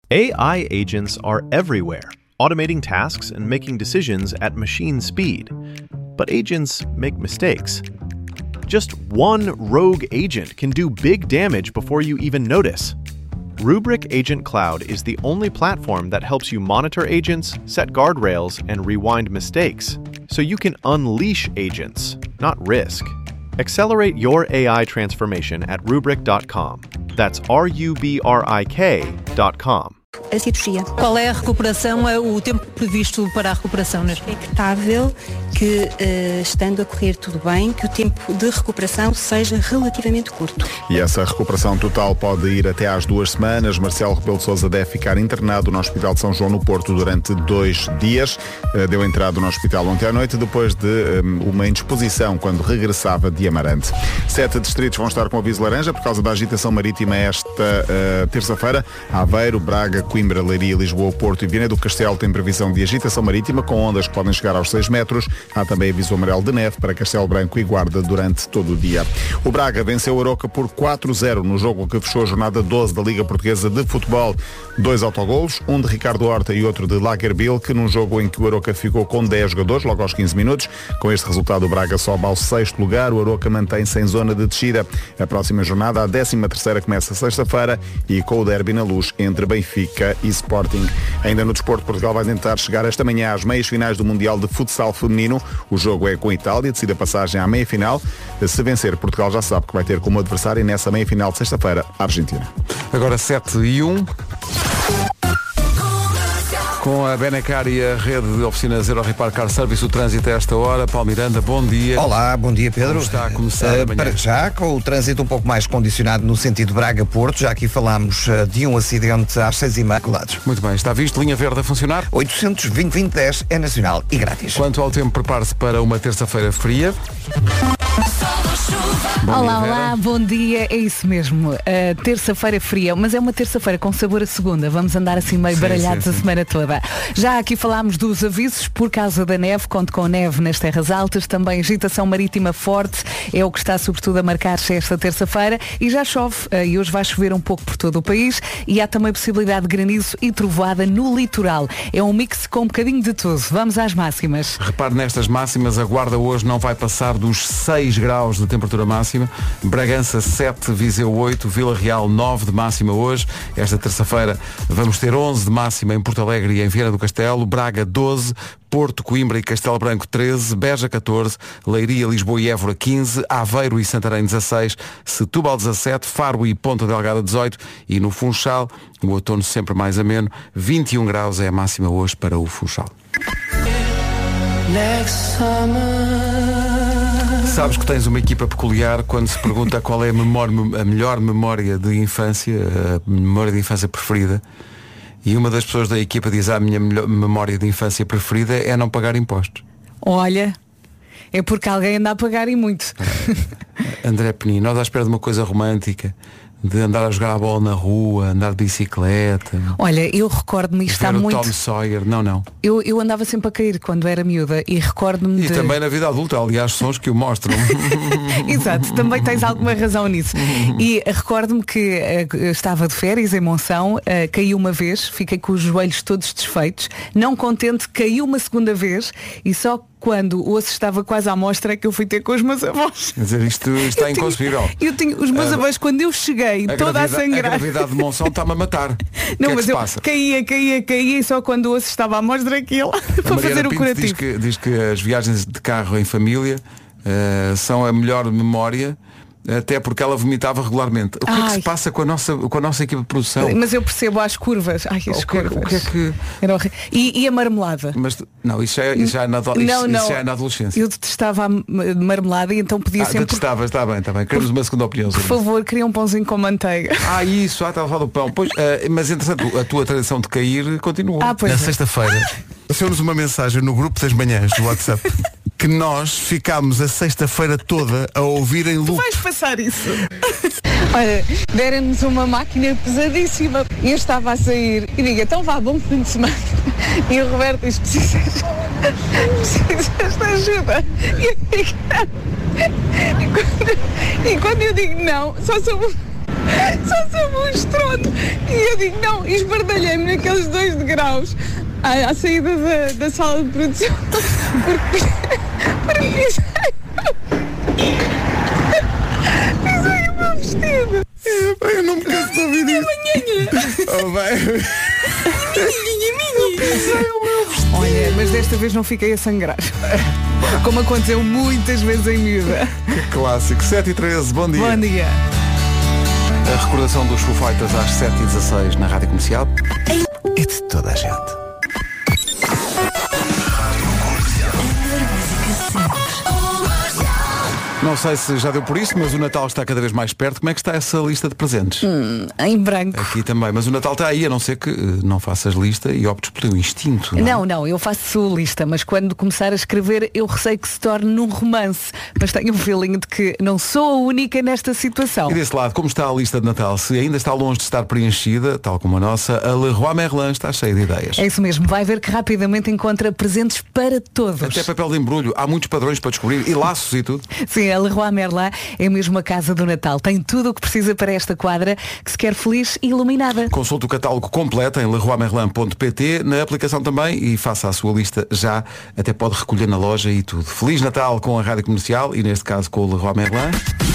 AI agents are everywhere, automating tasks and making decisions at machine speed. But agents make mistakes. Just one rogue agent can do big damage before you even notice. Rubrik Agent Cloud is the only platform that helps you monitor agents, set guardrails, and rewind mistakes, so you can unleash agents, not risk. Accelerate your AI transformation at Rubrik.com. That's RUBRIK.com. A cirurgia. Qual é a recuperação, o tempo previsto para a recuperação? É expectável que, estando a correr tudo bem, que o tempo de recuperação seja relativamente curto. E essa recuperação total pode ir até às 2 semanas. Marcelo Rebelo de Sousa deve ficar internado no Hospital de São João no Porto durante 2 dias. Deu entrada no hospital ontem à noite depois de uma indisposição quando regressava de Amarante. 7 distritos vão estar com aviso laranja por causa da agitação marítima esta terça-feira. Aveiro, Braga, Coimbra, Leiria, Lisboa, Porto e Viana do Castelo têm previsão de agitação marítima com ondas que podem chegar aos 6 metros. Há também aviso amarelo de neve para Castelo Branco e Guarda durante todo o dia. O Braga venceu o Aroca por 4-0 no jogo que fechou a jornada 12 da Liga Portuguesa de Futebol. 2 autogolos, um de Ricardo Horta e outro de Lagerbill, que num jogo em que o Aroca ficou com 10 jogadores, logo aos 15 minutos. Com este resultado o Braga sobe ao 6º lugar, o Aroca mantém-se em zona de descida. A próxima jornada, a 13ª, começa sexta-feira e com o derby na Luz entre Benfica e Sporting. Ainda no desporto, Portugal vai tentar chegar esta manhã às meias finais do Mundial de Futsal Feminino. O jogo é com a Itália, decide a passagem à meia-final. Se vencer, Portugal já sabe que vai ter como adversário nessa meia-final de sexta-feira a Argentina. Agora 7:01. Com a Benacar e a rede de oficinas Euro Repar Car Service, o trânsito a esta hora. Paulo Miranda, bom dia. Olá, bom dia, Pedro. Como está a começar amanhã? Para já, com o trânsito um pouco mais condicionado no sentido Braga-Porto, já aqui falámos de um acidente às 6h30. Muito bem, está visto, linha verde a funcionar? 820-2010 é nacional e grátis. Quanto ao tempo, prepare-se para uma terça-feira fria. Olá, bom dia, é isso mesmo. Terça-feira fria, mas é uma terça-feira com sabor a segunda. Vamos andar assim meio baralhados a semana toda. Já aqui falámos dos avisos por causa da neve, conto com neve nas terras altas, também agitação marítima forte, é o que está sobretudo a marcar-se esta terça-feira e já chove, e hoje vai chover um pouco por todo o país e há também possibilidade de granizo e trovoada no litoral. É um mix com um bocadinho de tudo. Vamos às máximas. Repare nestas máximas, a Guarda hoje não vai passar dos 6 graus de temperatura máxima, Bragança 7, Viseu 8, Vila Real 9 de máxima hoje. Esta terça-feira vamos ter 11 de máxima em Porto Alegre e em Viana do Castelo, Braga 12, Porto, Coimbra e Castelo Branco 13, Beja 14, Leiria, Lisboa e Évora 15, Aveiro e Santarém 16, Setúbal 17, Faro e Ponta Delgada 18 e no Funchal, o outono sempre mais ameno, 21 graus é a máxima hoje para o Funchal. Sabes que tens uma equipa peculiar quando se pergunta qual é a melhor memória de infância, a memória de infância preferida. E uma das pessoas da equipa diz: a minha memória de infância preferida é não pagar impostos. Olha, é porque alguém anda a pagar e muito. André Penin, nós à espera de uma coisa romântica, de andar a jogar a bola na rua, andar de bicicleta. Olha, eu recordo-me, isto está muito... Tom Sawyer, não. Eu andava sempre a cair quando era miúda e recordo-me de... E também na vida adulta, aliás, sons que o mostram. Exato, também tens alguma razão nisso. E recordo-me que estava de férias em Monção, caí uma vez, fiquei com os joelhos todos desfeitos, não contente, caí uma segunda vez e só quando o osso estava quase à mostra é que eu fui ter com os meus avós. Quer dizer, isto está inconcebível. Eu tinha os meus avós, quando eu cheguei, toda a sangrar. A gravidade de Monção está-me a matar. Não, mas eu caía e só quando o osso estava à mostra é que ele para fazer o curativo. Diz que as viagens de carro em família são a melhor memória. Até porque ela vomitava regularmente. O que é que se passa com a nossa equipa de produção? Mas eu percebo as curvas. Ai, as curvas. O que é que... Era horrível. E a marmelada? Mas, não, isso já é na adolescência. Eu detestava a marmelada e então podia sempre... Detestavas, está bem. Queremos uma segunda opinião. Por favor, queria um pãozinho com manteiga. Está a falar do pão. Pois, mas entretanto, a tua tradição de cair continua. Na sexta-feira, recebemos uma mensagem no grupo das manhãs do WhatsApp. Que nós ficámos a sexta-feira toda a ouvir em loop. Tu vais passar isso? Olha, deram-nos uma máquina pesadíssima e eu estava a sair e digo, então vá, bom fim de semana. E o Roberto diz, precisas de ajuda. E quando eu digo não, só sou... Só soube um estrondo. E eu digo, não, esbardalhei-me naqueles 2 degraus à saída da sala de produção. Porque pisei o meu vestido. Eu não me canso de ouvir isso. Oh, bem. Olha, mas desta vez não fiquei a sangrar. Como aconteceu muitas vezes em miúda. Que clássico. 7h13, bom dia. Bom dia. A recordação dos Foo Fighters às 7h16 na Rádio Comercial. É de toda a gente. Não sei se já deu por isso, mas o Natal está cada vez mais perto. Como é que está essa lista de presentes? Em branco. Aqui também, mas o Natal está aí, a não ser que não faças lista e optes pelo teu instinto. Não, eu faço lista, mas quando começar a escrever eu receio que se torne num romance. Mas tenho um feeling de que não sou a única nesta situação. E desse lado, como está a lista de Natal? Se ainda está longe de estar preenchida, tal como a nossa, a Leroy Merlin está cheia de ideias. É isso mesmo, vai ver que rapidamente encontra presentes para todos. Até papel de embrulho, há muitos padrões para descobrir e laços e tudo. Sim, a Leroy Merlin é mesmo a casa do Natal. Tem tudo o que precisa para esta quadra que se quer feliz e iluminada. Consulte o catálogo completo em leroymerlin.pt, na aplicação também, e faça a sua lista já. Até pode recolher na loja e tudo. Feliz Natal com a Rádio Comercial e neste caso com o Leroy Merlin.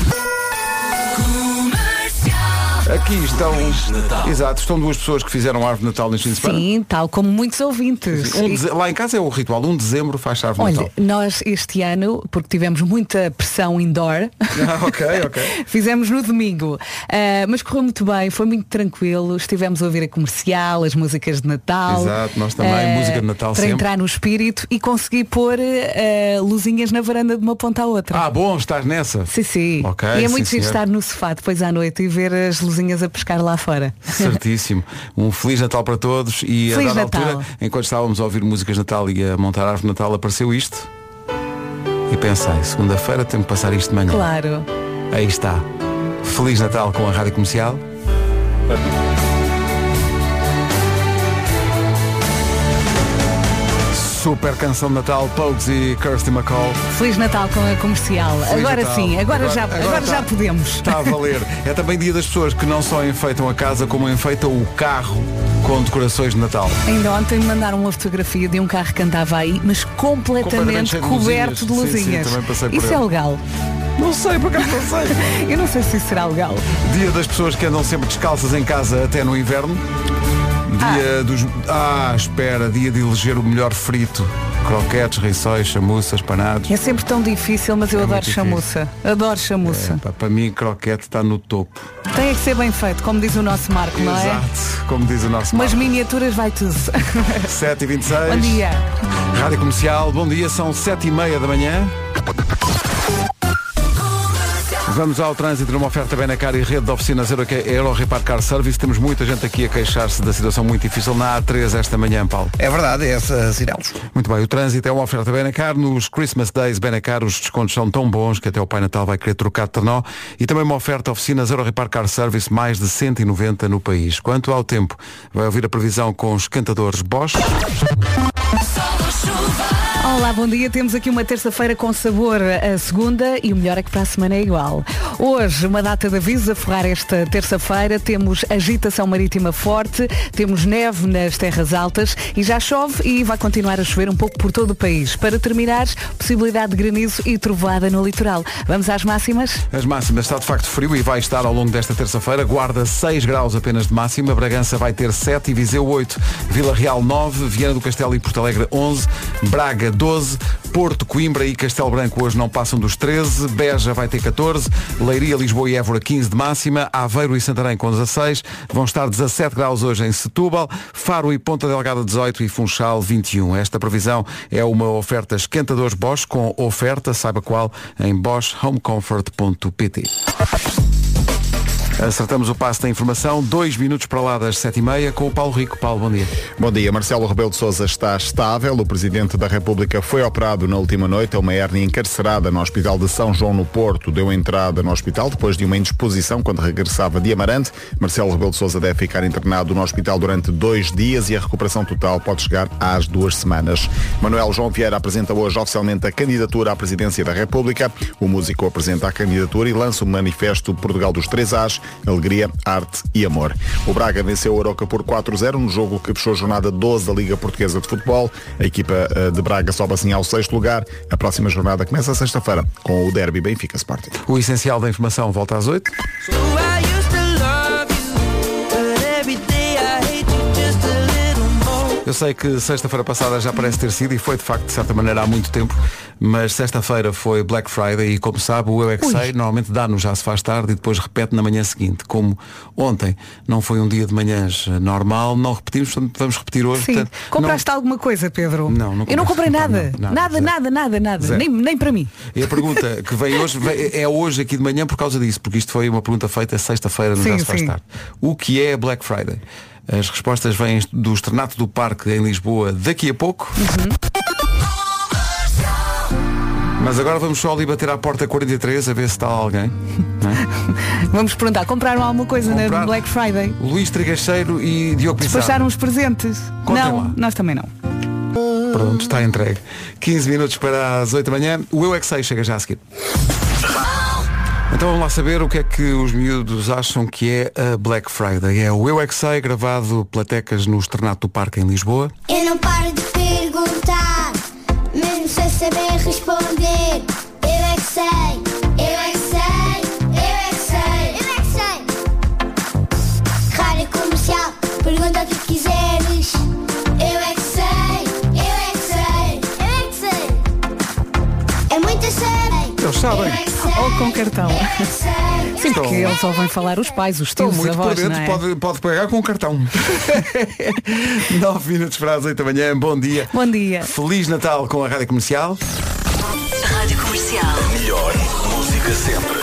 Aqui estão, exato, estão 2 pessoas que fizeram árvore de Natal neste fim de semana. Sim, tal como muitos ouvintes. Lá em casa é o ritual, 1 de dezembro faz árvore de Natal. Olha, nós este ano, porque tivemos muita pressão indoor, ok. fizemos no domingo, mas correu muito bem, foi muito tranquilo, estivemos a ouvir a comercial, as músicas de Natal. Exato, nós também, música de Natal para sempre. entrar no espírito e consegui pôr luzinhas na varanda de uma ponta à outra. Ah, bom, estás nessa? Sim. Ok, e é muito sim, giro senhor. estar no sofá depois à noite e ver as luzinhas a pescar lá fora. Certíssimo. Um Feliz Natal para todos e Feliz a dada Natal. altura, enquanto estávamos a ouvir músicas de Natal e a montar a árvore de Natal, apareceu isto e pensei, segunda-feira tenho que passar isto de manhã. Claro. Aí está. Feliz Natal com a Rádio Comercial. Super canção de Natal, Pogues e Kirsty MacColl. Feliz Natal com a comercial. Feliz agora Natal. sim, agora Agora já podemos. Está a valer. É também dia das pessoas que não só enfeitam a casa, como enfeitam o carro com decorações de Natal. Ainda ontem me mandaram uma fotografia de um carro que andava aí, mas completamente cheio de coberto de luzinhas. luzinhas. Sim, também passei por Isso ele. é legal. Não sei, por acaso não sei. Eu não sei se isso será legal. Dia das pessoas que andam sempre descalças em casa até no inverno. Dia dos... espera, dia de eleger o melhor frito. Croquetes, rissóis, chamuças, panados. É sempre tão difícil, mas eu adoro muito chamuça. Adoro chamuça. Para mim, croquete está no topo. Tem que ser bem feito, como diz o nosso Marco, não é? Exato, como diz o nosso Umas Marco. miniaturas vai tudo. 7h26. Bom dia. Rádio Comercial, bom dia, são 7h30 da manhã. Vamos ao trânsito numa oferta Benacar e rede de oficinas Euro Repar Car Service. Temos muita gente aqui a queixar-se da situação muito difícil na A3 esta manhã, Paulo. É verdade, é essa, Cinelos. Muito bem, o trânsito é uma oferta Benacar. Nos Christmas Days Benacar os descontos são tão bons que até o Pai Natal vai querer trocar de trenó. E também uma oferta oficinas Euro Repar Car Service, mais de 190 no país. Quanto ao tempo, vai ouvir a previsão com os cantadores Bosch. Olá, bom dia. Temos aqui uma terça-feira com sabor a segunda e o melhor é que para a semana é igual. Hoje, uma data de aviso a forrar esta terça-feira. Temos agitação marítima forte, temos neve nas terras altas e já chove e vai continuar a chover um pouco por todo o país. Para terminar, possibilidade de granizo e trovoada no litoral. Vamos às máximas? As máximas, está de facto frio e vai estar ao longo desta terça-feira. Guarda 6 graus apenas de máxima, Bragança vai ter 7 e Viseu 8, Vila Real 9, Viana do Castelo e Porto Alegre 11, Braga 12, Porto, Coimbra e Castelo Branco hoje não passam dos 13, Beja vai ter 14, Leiria, Lisboa e Évora 15 de máxima, Aveiro e Santarém com 16, vão estar 17 graus hoje em Setúbal, Faro e Ponta Delgada 18 e Funchal 21. Esta previsão é uma oferta esquentadores Bosch com oferta, saiba qual, em boschhomecomfort.pt. Acertamos o passo da informação, 2 minutos para lá das 7h30 com o Paulo Rico. Paulo, bom dia. Bom dia. Marcelo Rebelo de Sousa está estável. O Presidente da República foi operado na última noite. É uma hérnia encarcerada no Hospital de São João no Porto. Deu entrada no hospital depois de uma indisposição quando regressava de Amarante. Marcelo Rebelo de Sousa deve ficar internado no hospital durante 2 dias e a recuperação total pode chegar às 2 semanas. Manuel João Vieira apresenta hoje oficialmente a candidatura à Presidência da República. O músico apresenta a candidatura e lança o manifesto Portugal dos 3 As. alegria, arte e amor. O Braga venceu o Aroca por 4-0 no jogo que fechou a jornada 12 da Liga Portuguesa de Futebol. A equipa de Braga sobe assim ao 6º lugar. A próxima jornada começa sexta-feira com o derby Benfica Sporting. O essencial da informação volta às 8. Eu sei que sexta-feira passada já parece ter sido, e foi de facto de certa maneira há muito tempo, mas sexta-feira foi Black Friday e, como sabe, o Eu É Que Sei normalmente dá-nos Já Se Faz Tarde e depois repete na manhã seguinte. Como ontem não foi um dia de manhãs normal, não repetimos, portanto vamos repetir hoje. Sim. Portanto, compraste alguma coisa, Pedro? Não Eu não comprei nada. Nada. Nem para mim. E a pergunta que veio hoje é hoje aqui de manhã por causa disso, porque isto foi uma pergunta feita sexta-feira no Já Se Faz Tarde. O que é Black Friday? As respostas vêm do Estrenato do Parque em Lisboa daqui a pouco. Mas agora vamos só ali bater à porta 43 a ver se está alguém. Não é? Vamos perguntar, compraram alguma coisa na Black Friday? Luís Trigacheiro e Diogo Pissarro. Despacharam os presentes? Contem não, lá. Nós também não. Pronto, está entregue. 15 minutos para as 8 da manhã. O Eu É Que Sei chega já a seguir. Então vamos lá saber o que é que os miúdos acham que é a Black Friday. É o Eu É Que Sei, gravado pela Tecas no Estrenato do Parque em Lisboa. Eu não paro de perguntar, mesmo sem saber responder. Eu é que sei, eu é que sei, eu é que sei, eu é que sei. Rádio Comercial, pergunta o que quiseres. Eu é que sei, eu é que sei, eu é que sei. É muita série. Eles sabem. Ou com cartão. Sim, porque eles ouvem falar os pais, os tios, muito os avós, por dentro, não é? pode pagar com cartão. 9 minutos para as 8 da manhã, bom dia. Bom dia. Feliz Natal com a Rádio Comercial. Rádio Comercial. A melhor música sempre.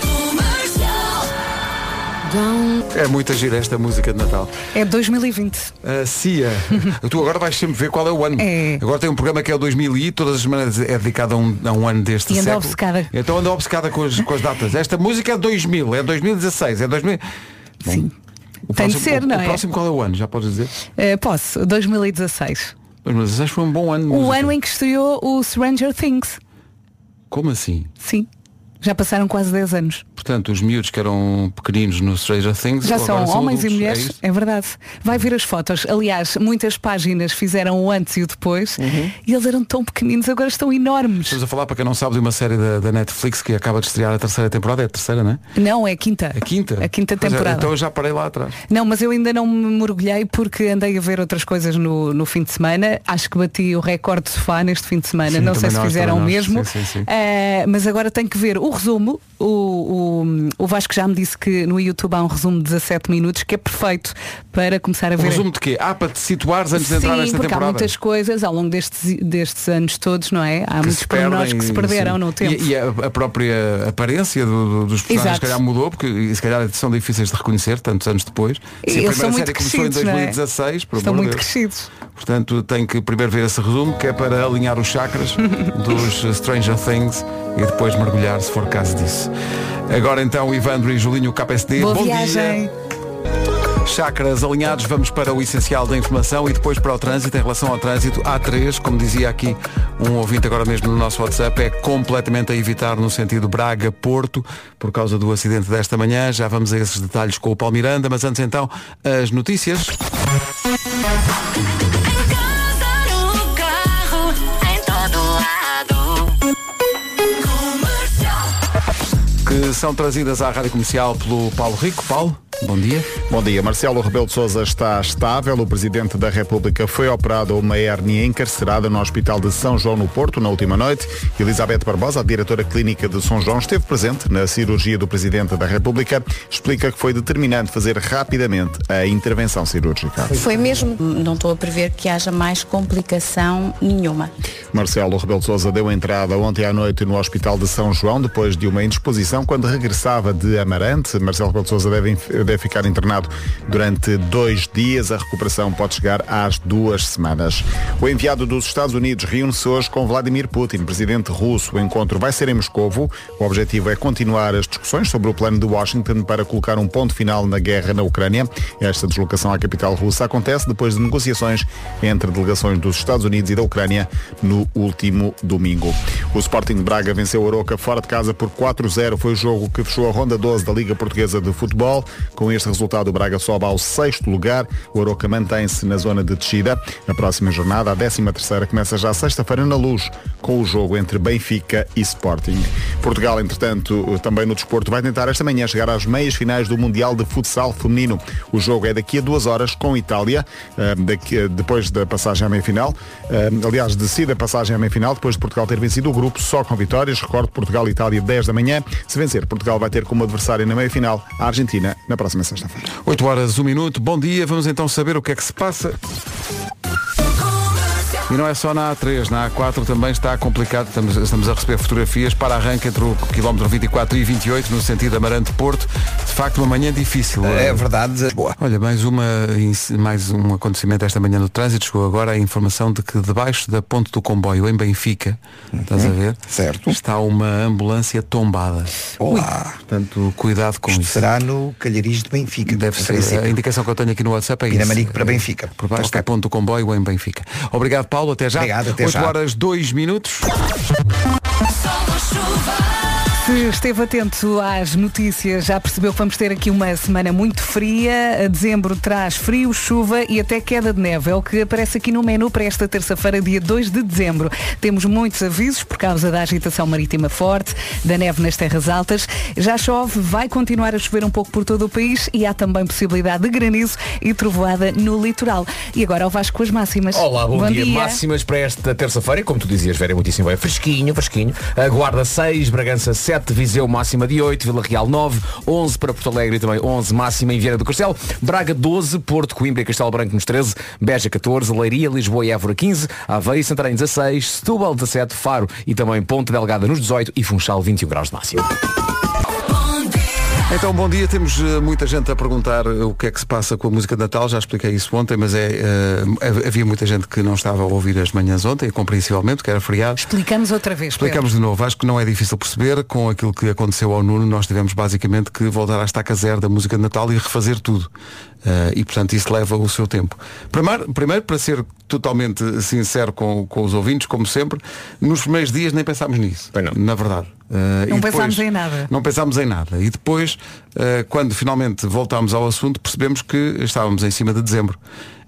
É muita gira esta música de Natal. É 2020. A Cia. Tu agora vais sempre ver qual é o ano. É. Agora tem um programa que é o 2000 e todas as semanas é dedicado a um ano deste E anda século. obcecada. Então anda obcecada com as datas. Esta música é 2000, é 2016, é 2000. Sim. O Tem de próximo, ser, não é? O próximo qual é o ano? Já podes dizer? Posso, 2016. 2016 foi um bom ano de O música. ano em que estreou o Stranger Things. Como assim? Sim. Já passaram quase 10 anos. Portanto, os miúdos que eram pequeninos no Stranger Things Já agora são homens adultos, e mulheres, é isso? é verdade. Vai ver as fotos. Aliás, muitas páginas fizeram o antes e o depois e eles eram tão pequeninos, agora estão enormes. Estamos a falar, para quem não sabe, de uma série da Netflix que acaba de estrear a terceira temporada. É a terceira, não é? Não, é a quinta. A quinta? A quinta Pois é, temporada. então eu já parei lá atrás. Não, mas eu ainda não me mergulhei porque andei a ver outras coisas no fim de semana. Acho que bati o recorde de sofá neste fim de semana. Sim, não sei também se nós, fizeram o também nós. mesmo. Sim. Mas agora tenho que ver o resumo. O Vasco já me disse que no YouTube há um resumo de 17 minutos que é perfeito para começar a ver. Resumo de quê? Para te situares antes de entrar nesta porque temporada. há muitas coisas ao longo destes anos todos, não é? Há muitos pormenores que se perderam sim. no tempo. E a própria aparência dos personagens Exato. se calhar mudou, porque se calhar são difíceis de reconhecer tantos anos depois. Se a Eles são primeira muito série começou em crescidos, não é? 2016, por Estão amor de muito Deus. crescidos. Portanto, tenho que primeiro ver esse resumo, que é para alinhar os chakras dos Stranger Things e depois mergulhar, se for caso disso. Agora então, Ivandro e Julinho KPSD. Boa Bom viagem. dia. Chakras alinhados, vamos para o essencial da informação e depois para o trânsito. Em relação ao trânsito, A3, como dizia aqui um ouvinte agora mesmo no nosso WhatsApp, é completamente a evitar no sentido Braga-Porto, por causa do acidente desta manhã. Já vamos a esses detalhes com o Paulo Miranda, mas antes então, as notícias. Que são trazidas à Rádio Comercial pelo Paulo Rico. Paulo, bom dia. Bom dia. Marcelo Rebelo de Sousa está estável. O Presidente da República foi operado a uma hérnia encarcerada no Hospital de São João, no Porto, na última noite. Elizabeth Barbosa, a diretora clínica de São João, esteve presente na cirurgia do Presidente da República. Explica que foi determinante fazer rapidamente a intervenção cirúrgica. Foi mesmo, não estou a prever que haja mais complicação nenhuma. Marcelo Rebelo de Sousa deu entrada ontem à noite no Hospital de São João, depois de uma indisposição quando regressava de Amarante. Marcelo Rebelo de Sousa deve deve ficar internado durante 2 dias. A recuperação pode chegar às 2 semanas. O enviado dos Estados Unidos reúne-se hoje com Vladimir Putin, presidente russo. O encontro vai ser em Moscovo. O objetivo é continuar as discussões sobre o plano de Washington para colocar um ponto final na guerra na Ucrânia. Esta deslocação à capital russa acontece depois de negociações entre delegações dos Estados Unidos e da Ucrânia no último domingo. O Sporting de Braga venceu o Aroca fora de casa por 4-0. Foi o jogo que fechou a ronda 12 da Liga Portuguesa de Futebol. Com este resultado, o Braga sobe ao 6º lugar. O Aroca mantém-se na zona de descida. A próxima jornada, a 13ª, começa já sexta-feira na Luz, com o jogo entre Benfica e Sporting. Portugal, entretanto, também no desporto, vai tentar esta manhã chegar às meias finais do Mundial de Futsal Feminino. O jogo é daqui a 2 horas com Itália, depois da passagem à meia-final. Aliás, decide a passagem à meia-final, depois de Portugal ter vencido o grupo só com vitórias. Recordo, Portugal e Itália 10 da manhã. Se vencer, Portugal vai ter como adversário na meia-final a Argentina na próxima sexta-feira. 8 horas, 1 minuto. Bom dia. Vamos então saber o que é que se passa. E não é só na A3, na A4 também está complicado. Estamos a receber fotografias para arranque entre o quilómetro 24 e 28, no sentido Amarante-Porto. De facto, uma manhã difícil. É verdade. Boa. Olha, mais um acontecimento esta manhã no trânsito. Chegou agora a informação de que debaixo da ponte do comboio, em Benfica, estás a ver? Certo. Está uma ambulância tombada. Olá. Portanto, cuidado com isto. Isso. Será no Calhariz de Benfica. Deve ser. A indicação que eu tenho aqui no WhatsApp é isso. Pinamanique para Benfica. Por baixo da ponte do comboio em Benfica. Obrigado, Paulo. Até já. Obrigado, até 8 horas, 2 minutos. Se esteve atento às notícias, já percebeu que vamos ter aqui uma semana muito fria. Dezembro traz frio, chuva e até queda de neve. É o que aparece aqui no menu para esta terça-feira, dia 2 de dezembro. Temos muitos avisos por causa da agitação marítima forte, da neve nas terras altas. Já chove, vai continuar a chover um pouco por todo o país e há também possibilidade de granizo e trovoada no litoral. E agora ao Vasco com as máximas. Olá, bom dia. Máximas para esta terça-feira. Como tu dizias, Vera, muitíssimo bem. Fresquinho. A Guarda 6, Bragança 7, Viseu máxima de 8, Vila Real 9, 11 para Porto Alegre e também 11 máxima em Viana do Castelo, Braga 12, Porto, Coimbra e Castelo Branco nos 13, Beja 14, Leiria, Lisboa e Évora 15, Aveiro e Santarém 16, Setúbal 17, Faro e também Ponte Delgada nos 18 e Funchal 21 graus de máximo. Então, bom dia. Temos muita gente a perguntar o que é que se passa com a música de Natal. Já expliquei isso ontem, mas havia muita gente que não estava a ouvir as manhãs ontem, compreensivelmente, que era feriado. Explicamos outra vez, Explicamos de novo. Acho que não é difícil perceber. Com aquilo que aconteceu ao Nuno, nós tivemos basicamente que voltar à estaca zero da música de Natal e refazer tudo. E, portanto, isso leva o seu tempo. Primeiro, para ser totalmente sincero com os ouvintes, como sempre, nos primeiros dias nem pensámos nisso. Na verdade. Não pensámos em nada. Não pensámos em nada. E depois, quando finalmente voltámos ao assunto, percebemos que estávamos em cima de dezembro.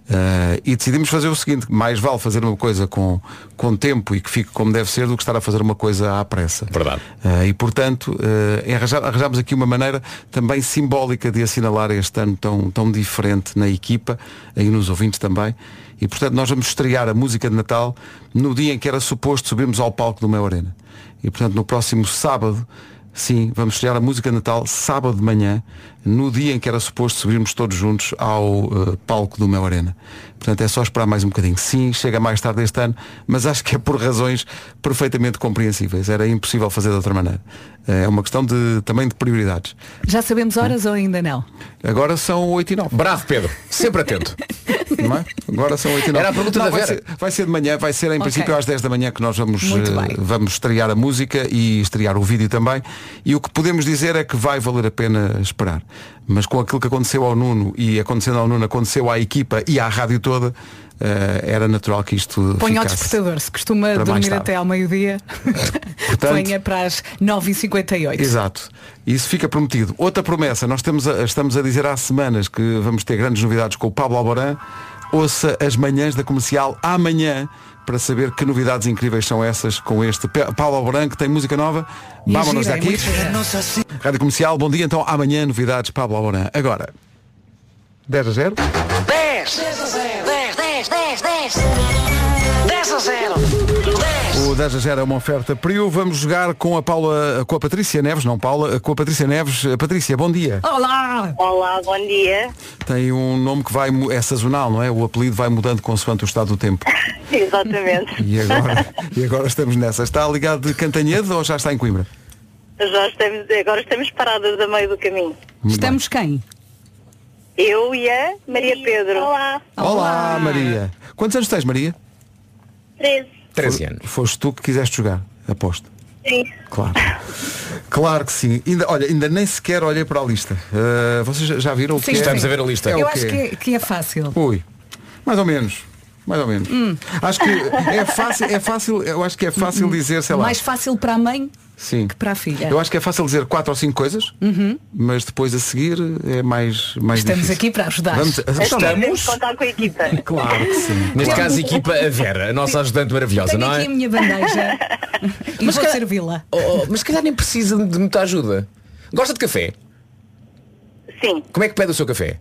E decidimos fazer o seguinte: mais vale fazer uma coisa com tempo e que fique como deve ser do que estar a fazer uma coisa à pressa. Verdade. E portanto arranjámos aqui uma maneira também simbólica de assinalar este ano tão diferente na equipa e nos ouvintes também. E portanto nós vamos estrear a música de Natal no dia em que era suposto subirmos ao palco do Mel Arena. E portanto no próximo sábado, sim, vamos estrear a música de Natal sábado de manhã, no dia em que era suposto subirmos todos juntos ao palco do Mel Arena. Portanto é só esperar mais um bocadinho. Sim, chega mais tarde este ano, mas acho que é por razões perfeitamente compreensíveis. Era impossível fazer de outra maneira. É uma questão também de prioridades. Já sabemos horas ou ainda não? Agora são 8 e 9. Bravo, Pedro. Sempre atento. Não é? Agora são 8 e 9. Era a pergunta da Vera. Vai ser de manhã, vai ser em princípio às 10 da manhã que nós vamos estrear a música e estrear o vídeo também. E o que podemos dizer é que vai valer a pena esperar. Mas com aquilo que aconteceu ao Nuno e acontecendo ao Nuno, aconteceu à equipa e à rádio toda, era natural que isto Ponha ao despertador, se costuma dormir até ao meio-dia. Portanto, ponha para as 9h58. Exato. Isso fica prometido. Outra promessa, nós estamos a dizer há semanas que vamos ter grandes novidades com o Pablo Alborán. Ouça as manhãs da Comercial amanhã para saber que novidades incríveis são essas com este Pablo Alborán, que tem música nova. Vámonos daqui. Rádio Comercial, bom dia. Então amanhã novidades Pablo Alborán. Agora 10-0. 10-0 é uma oferta Priu. Vamos jogar com a Patrícia Neves, não Paula, com a Patrícia Neves. Patrícia, bom dia. Olá, bom dia. Tem um nome que é sazonal, não é? O apelido vai mudando consoante o estado do tempo. Exatamente. E agora estamos nessa. Está ligado de Cantanhede ou já está em Coimbra? Agora estamos paradas a meio do caminho. Estamos quem? Eu e a Maria Pedro. Olá. Olá, Maria. Quantos anos tens, Maria? 13 anos. Foste tu que quiseste jogar, aposto. Sim. Claro. Claro que sim. Ainda nem sequer olhei para a lista. Vocês já viram o que é? Estamos a ver a lista. Eu acho que é fácil. Ui, mais ou menos. Acho que é fácil, eu acho que é fácil dizer, sei lá. Mais fácil para a mãe Sim. que para a filha. Eu acho que é fácil dizer 4 ou 5 coisas, mas depois a seguir é mais Estamos difícil. aqui para ajudar. Estamos contar com a equipa. Claro que sim. Neste caso, a equipa, a Vera, a nossa ajudante maravilhosa, Tenho não aqui é? a minha bandeja e vou servi-la. Mas se calhar nem precisa de muita ajuda. Gosta de café? Sim. Como é que pede o seu café?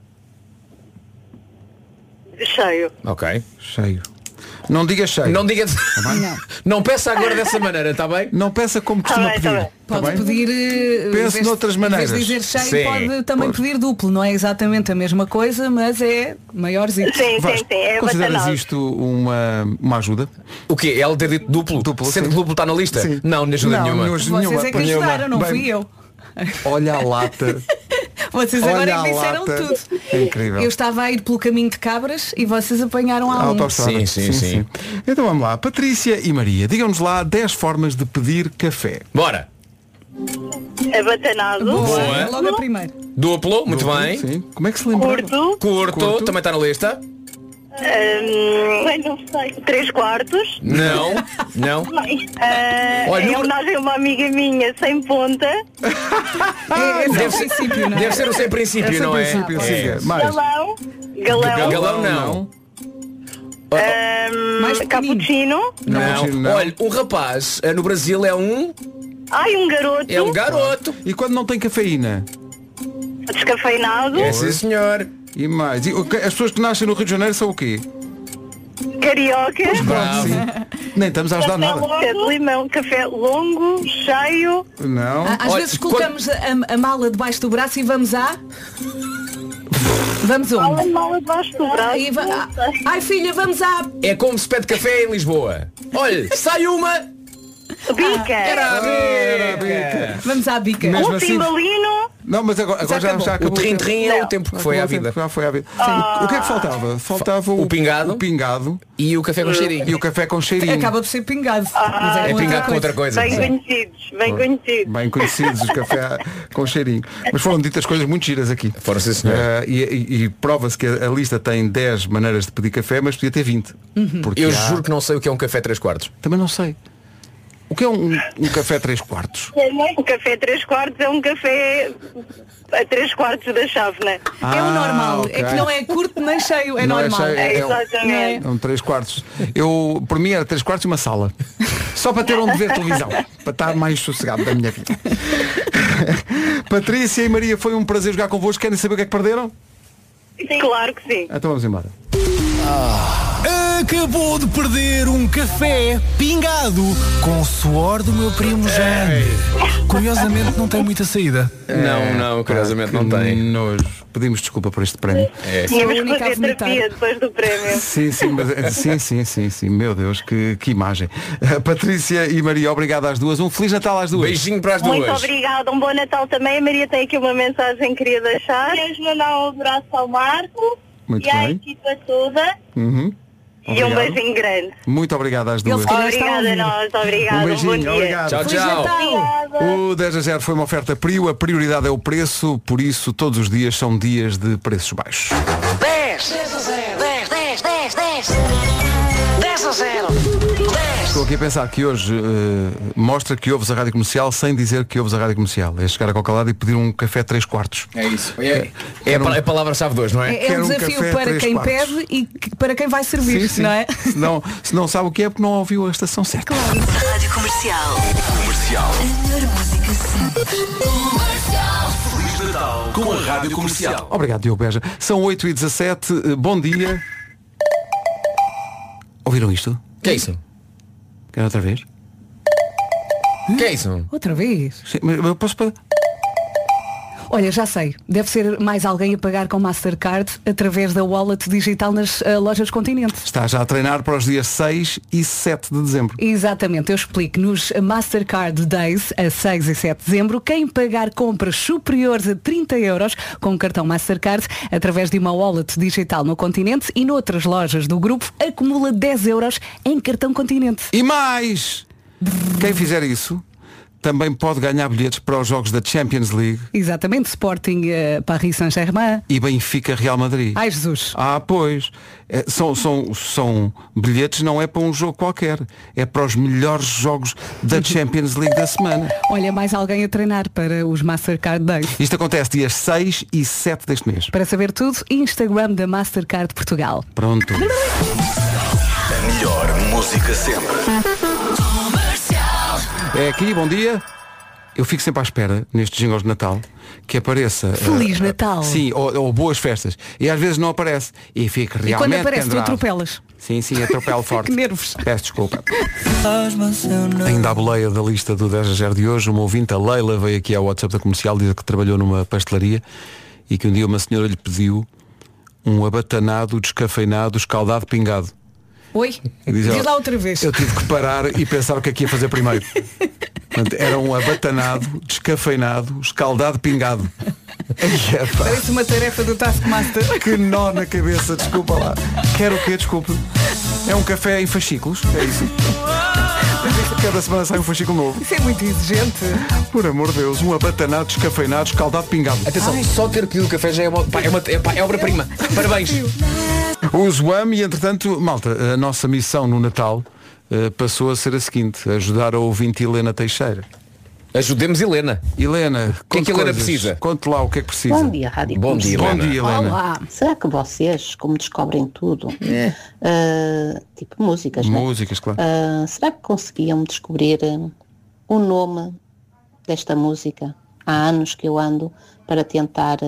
Cheio. Ok. Cheio. Não diga cheio. Não diga. Não peça agora dessa maneira, está bem? Não peça como costuma pedir. bem. Pode Tá bem? pedir. Pense noutras maneiras. Em vez de dizer cheio, Sim. pode também pedir duplo. Não é exatamente a mesma coisa, mas é maiorzinho. Sim, Vasco, é consideras batanoso. isto uma ajuda? O quê? Ela ter dito duplo? Sendo sim. que duplo está na lista? Sim. Não, nem ajuda nenhuma. Vocês é que ajudaram, não fui eu. Olha a lata. Vocês Olha agora é a que disseram lata. tudo. É incrível. Eu estava a ir pelo caminho de Cabras e vocês apanharam a um. Autoestrada. Sim. Então vamos lá. Patrícia e Maria, digam-nos lá 10 formas de pedir café. Bora. Abatanado. Boa. Logo a primeira. Duplo, muito Duplo, bem. Sim. Como é que se lembra? Curto, também está na lista. Não sei. 3/4. Não. Olha, Em homenagem a uma amiga minha sem ponta. Deve ser princípio, não é? Deve ser o sem princípio, não é? Mais. Galão. Não. Cappuccino. Não. Olha, um rapaz no Brasil é um garoto. É um garoto. E quando não tem cafeína? Descafeinado. É sim, senhor. E mais? E as pessoas que nascem no Rio de Janeiro são o quê? Carioca. Bravo. Sim. Nem estamos a ajudar nada. Café de limão. Café longo, cheio. Não. Às vezes colocamos a mala debaixo do braço e vamos Vamos onde? Mala debaixo do braço. Ai filha, vamos É como se pede café em Lisboa. Olha, sai uma. Bica. Era a bica. Vamos à bica. Mesmo Um assim- timbalino. Não, mas agora já acabou. O trim-trim é o tempo que foi à vida. Já foi à vida. O que é que faltava? Faltava o pingado. O pingado. E o café com cheirinho. E o café com cheirinho. Acaba por ser pingado. Mas É pingado com outra coisa. Bem conhecidos. Bem conhecidos, os café com cheirinho. Mas foram ditas coisas muito giras aqui. Foram, sim, senhor. E prova-se que a lista tem 10 maneiras de pedir café, mas podia ter 20. Porque Eu juro que não sei o que é um café 3/4. Também não sei. O que é um café 3/4? Um café 3/4 é um café a 3/4 da chávena. É o normal. ok. É que não é curto nem cheio. É Não é normal. cheio, é um- Exatamente. É um 3/4. Por mim era 3/4 e uma sala. Só para ter onde ver televisão. Para estar mais sossegado da minha vida. Patrícia e Maria, foi um prazer jogar convosco. Querem saber o que é que perderam? Claro que sim. Então vamos embora. Acabou de perder um café pingado com o suor do meu primo Jaime. Curiosamente não tem muita saída. Não, curiosamente não tem. Nojo. Pedimos desculpa por este prémio. Tínhamos que fazer terapia depois do prémio. Sim, meu Deus, que imagem. Patrícia e Maria, obrigado às duas. Um Feliz Natal às duas. Beijinho para as duas. Muito obrigada, um bom Natal também. A Maria tem aqui uma mensagem que queria deixar. Queremos mandar um abraço ao Marco Muito e à bem. equipa toda. Uhum. E um Obrigado. beijinho grande. Muito obrigado às duas. Obrigada a nós, obrigada. Um beijinho, bom dia. obrigado. Tchau, tchau. O 10-0 foi uma oferta Prio, a prioridade é o preço, por isso todos os dias são dias de preços baixos. 10 a 0. 10 a 0. 10. Estou aqui a pensar que hoje mostra que ouves a Rádio Comercial sem dizer que ouves a Rádio Comercial. É chegar a qualquer lado e pedir um café 3/4. É isso. É a palavra-chave de hoje, não é? É um desafio para quem pede e para quem vai servir, Sim. não é? Se não sabe o que é porque não ouviu a estação certa. Rádio Comercial. A melhor música sempre. Feliz Natal com a Rádio Comercial. Obrigado, Diogo Beja. São 8h17. Bom dia. Ouviram isto? Que é isso? Quer outra vez? Que é isso? Outra vez. Sim, mas eu posso... Olha, já sei, deve ser mais alguém a pagar com Mastercard através da wallet digital nas lojas Continente. Está já a treinar para os dias 6 e 7 de dezembro. Exatamente, eu explico. Nos Mastercard Days, a 6 e 7 de dezembro, quem pagar compras superiores a 30 euros com o cartão Mastercard através de uma wallet digital no Continente e noutras lojas do grupo acumula 10 euros em cartão Continente. E mais! Quem fizer isso também pode ganhar bilhetes para os jogos da Champions League. Exatamente, Sporting Paris Saint-Germain e Benfica Real Madrid. Ai, Jesus. Pois. São bilhetes, não é para um jogo qualquer. É para os melhores jogos da Champions League da semana. Olha, mais alguém a treinar para os Mastercard Days. Isto acontece dias 6 e 7 deste mês. Para saber tudo, Instagram da Mastercard Portugal. Pronto. A melhor música sempre. É aqui, bom dia. Eu fico sempre à espera, nestes jingles de Natal, que apareça... Feliz Natal. Sim, ou boas festas. E às vezes não aparece. E fica realmente... E quando aparece, pendurado. tu atropelas. Sim, atropelo forte. Que nervos. Peço desculpa. Ainda a boleia da lista do 10 a 0 de hoje, uma ouvinte, a Leila, veio aqui ao WhatsApp da Comercial, diz que trabalhou numa pastelaria e que um dia uma senhora lhe pediu um abatanado, descafeinado, escaldado, pingado. Oi? Diz lá outra vez. Eu tive que parar e pensar o que é que ia fazer primeiro. Portanto, era um abatanado, descafeinado, escaldado, pingado. Parece uma tarefa do Taskmaster. Que nó na cabeça, desculpa lá. Quero o quê? Desculpa. É um café em fascículos, é isso? Cada semana sai um fascículo novo. Isso é muito exigente. Por amor de Deus, um abatanado, descafeinado, escaldado, pingado. Atenção, só ter pedido o café já é obra-prima. Parabéns. O Zoam e, entretanto, malta, a nossa missão no Natal passou a ser a seguinte: ajudar a ouvinte Helena Teixeira. Ajudemos Helena. Helena, o que é que Helena precisa? Conte lá o que é que precisa. Bom dia, Rádio Bom dia, Helena. Bom dia, Helena. Olá. Será que vocês, como descobrem tudo, tipo músicas, músicas, claro. Será que conseguiam descobrir o nome desta música? Há anos que eu ando para tentar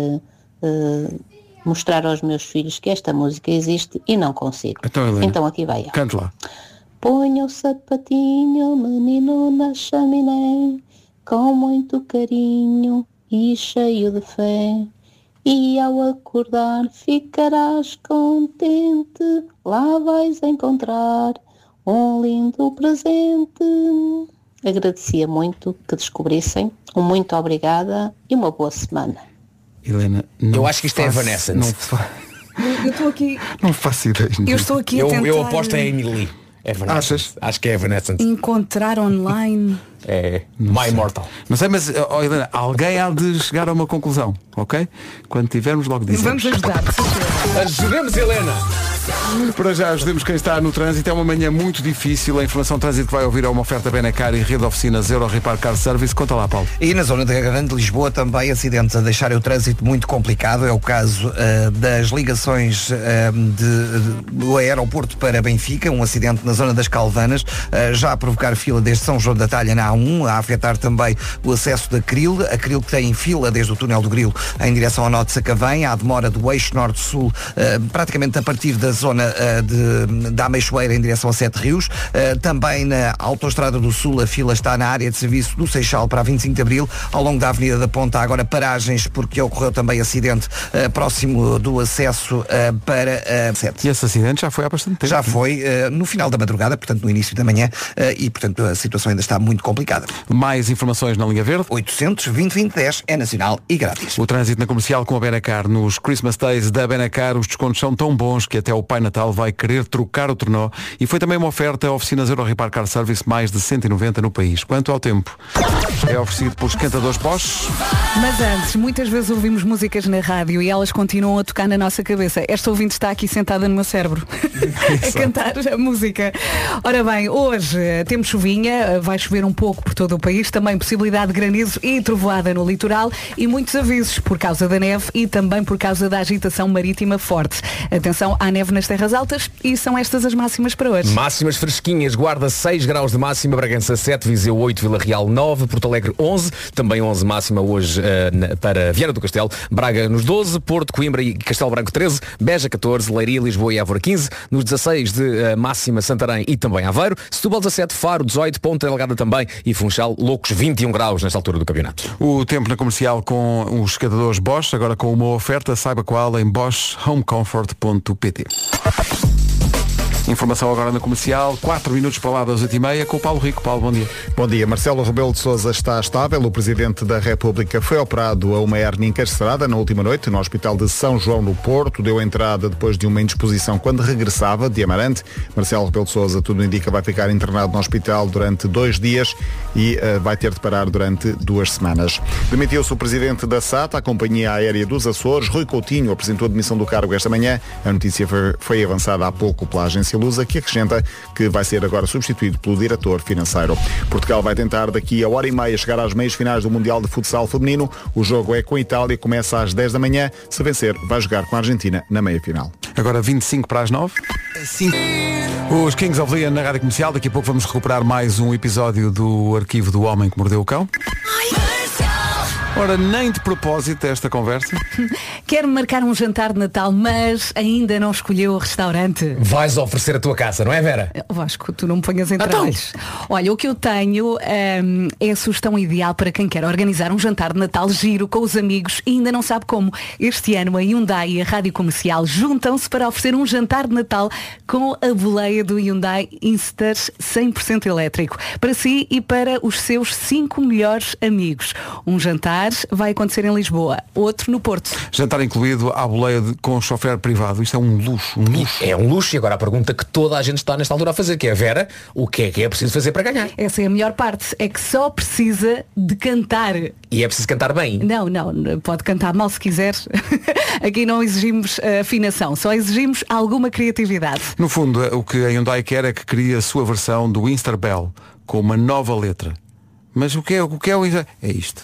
mostrar aos meus filhos que esta música existe e não consigo. Então, Helena, então aqui vai. Cante lá. Ponha o sapatinho, menino, na chaminé, com muito carinho e cheio de fé. E ao acordar ficarás contente, lá vais encontrar um lindo presente. Agradecia muito que descobrissem. Um muito obrigada e uma boa semana. Helena, eu acho que isto é Evanescence. Eu estou aqui. Não faço ideia. Eu estou aqui a tentar. Eu aposto em Emily. Achas? Acho que é Evanescence. Encontrar online. É My Immortal. Não sei, mas Helena, alguém há de chegar a uma conclusão, ok? Quando tivermos logo dizemos. Vamos ajudar. Ajudemos Helena. Para já ajudemos quem está no trânsito. É uma manhã muito difícil. A informação de trânsito que vai ouvir é uma oferta Benacar e rede de oficinas Euro Repar Car Service. Conta lá, Paulo. E na zona da Grande Lisboa também acidentes a deixar o trânsito muito complicado. É o caso das ligações do aeroporto para Benfica. Um acidente na zona das Calvanas, já a provocar fila desde São João da Talha na A1, a afetar também o acesso da Cril. A Cril que tem fila desde o túnel do Grilo em direção ao norte de Sacavém. Há demora do eixo norte-sul, praticamente a partir da zona da Ameixoeira em direção a Sete Rios. Também na Autoestrada do Sul a fila está na área de serviço do Seixal para a 25 de Abril. Ao longo da Avenida da Ponta há agora paragens porque ocorreu também acidente próximo do acesso para 7. E esse acidente já foi há bastante tempo. Já foi no final da madrugada, portanto no início da manhã, e portanto a situação ainda está muito complicada. Mais informações na linha verde. 800-2020-10 é nacional e grátis. O trânsito na Comercial com a Benacar. Nos Christmas Days da Benacar os descontos são tão bons que até o Pai Natal vai querer trocar o trenó. E foi também uma oferta a oficinas Euro Repar Car Service, mais de 190 no país. Quanto ao tempo, é oferecido por esquentadores Bosch. Mas antes, muitas vezes ouvimos músicas na rádio e elas continuam a tocar na nossa cabeça. Esta ouvinte está aqui sentada no meu cérebro a cantar a música. Ora bem, hoje temos chuvinha, vai chover um pouco por todo o país, também possibilidade de granizo e trovoada no litoral e muitos avisos por causa da neve e também por causa da agitação marítima forte. Atenção à neve chove nas terras altas e são estas as máximas para hoje. Máximas fresquinhas, Guarda 6 graus de máxima, Bragança 7, Viseu 8, Vila Real 9, Porto Alegre 11, também 11 máxima hoje para Viana do Castelo, Braga nos 12, Porto, Coimbra e Castelo Branco 13, Beja 14, Leiria, Lisboa e Évora 15, nos 16 de máxima Santarém e também Aveiro, Setúbal 17, Faro 18, Ponta Delgada também e Funchal, loucos 21 graus nesta altura do campeonato. O tempo na comercial com os escadadores Bosch, agora com uma oferta, saiba qual, em boschhomecomfort.pt. Informação agora na comercial, 4 minutos para lá das 8h30 com o Paulo Rico. Paulo, bom dia. Bom dia. Marcelo Rebelo de Sousa está estável. O Presidente da República foi operado a uma hérnia encarcerada na última noite no Hospital de São João no Porto. Deu entrada depois de uma indisposição quando regressava de Amarante. Marcelo Rebelo de Sousa, tudo indica, vai ficar internado no hospital durante 2 dias e vai ter de parar durante 2 semanas. Demitiu-se o Presidente da SATA, a Companhia Aérea dos Açores. Rui Coutinho apresentou a demissão do cargo esta manhã. A notícia foi avançada há pouco pela agência Lusa, que acrescenta que vai ser agora substituído pelo diretor financeiro. Portugal vai tentar daqui a 1h30 chegar às meias finais do Mundial de Futsal Feminino. O jogo é com a Itália, começa às 10 da manhã. Se vencer, vai jogar com a Argentina na meia final. Agora 25 para as 9. Os Kings of Leon na Rádio Comercial. Daqui a pouco vamos recuperar mais um episódio do arquivo do Homem que Mordeu o Cão. Ora, nem de propósito esta conversa. Quero marcar um jantar de Natal, mas ainda não escolheu o restaurante. Vais oferecer a tua casa, não é, Vera? Vasco, tu não me ponhas em trabalhos. Olha, o que eu tenho é a sugestão ideal para quem quer organizar um jantar de Natal giro com os amigos e ainda não sabe como. Este ano a Hyundai e a Rádio Comercial juntam-se para oferecer um jantar de Natal com a boleia do Hyundai Inster 100% elétrico. Para si e para os seus 5 melhores amigos. Um jantar vai acontecer em Lisboa, outro no Porto. Jantar incluído à boleia com chofer privado. Isto é um luxo, um luxo. É um luxo. E agora a pergunta que toda a gente está nesta altura a fazer, que é, Vera, o que é preciso fazer para ganhar? Essa é a melhor parte, é que só precisa de cantar. E é preciso cantar bem? Não, pode cantar mal se quiser. Aqui não exigimos afinação, só exigimos alguma criatividade. No fundo, o que a Hyundai quer é que crie a sua versão do Instarbell com uma nova letra. Mas o que é o Insta? É isto.